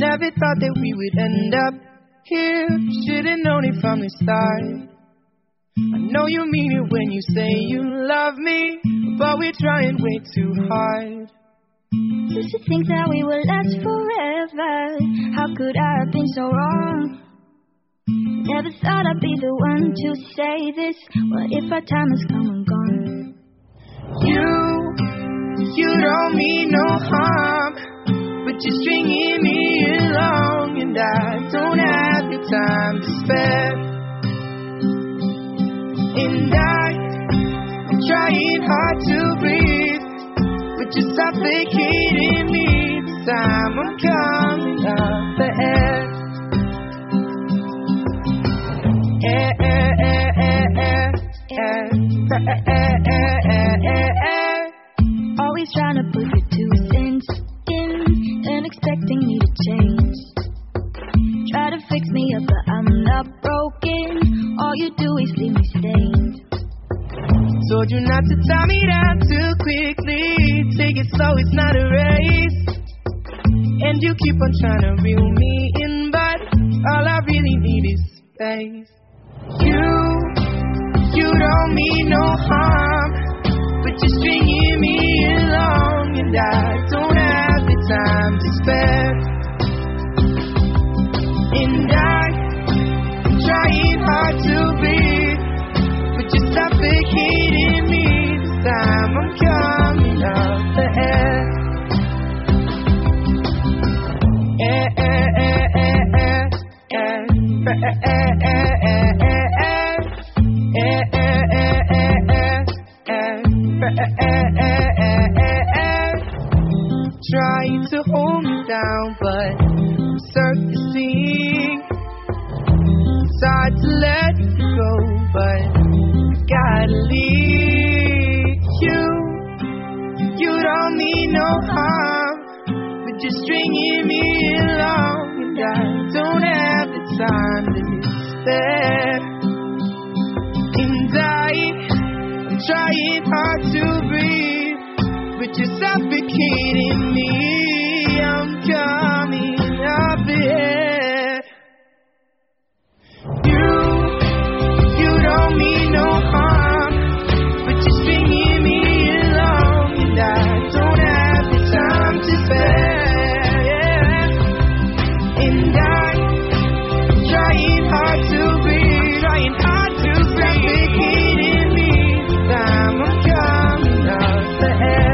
Never thought that we would end up here. Should've known it from the start. I know you mean it when you say you love me, but we're trying way too hard. Used to think that we would last forever. How could I have been so wrong? Never thought I'd be the one to say this. What if our time has come and gone? You don't mean no harm, but you're stringing me along, and I don't have the time to spare. And I'm trying hard to breathe, but you're suffocating me. This time I'm coming out the air. Always trying to put your 2 cents in and expecting me to change. Try to fix me up, but I'm not broken. All you do is leave me stained. Told you not to tie me down too quickly. Take it slow, it's not a race. And you keep on trying to reel me in, but all I really need is space. You don't mean no harm, but you're stringing me along, and I don't have the time to spare. And I'm trying hard to breathe, but you're suffocating me. This time I'm coming out the air. Trying to hold me down, but I'm surfacing. It's hard to let you go, but gotta leave. You don't mean no harm, but you're stringing me along, and I don't have the time to spare. And I'm trying hard to breathe, but you're suffocating me. I'm coming up here. You don't mean no harm, but you're stringing me along, and I don't have the time to spare. Yeah. And I'm trying hard to breathe, trying hard to breathe. Suffocating me. This time I'm coming out the air.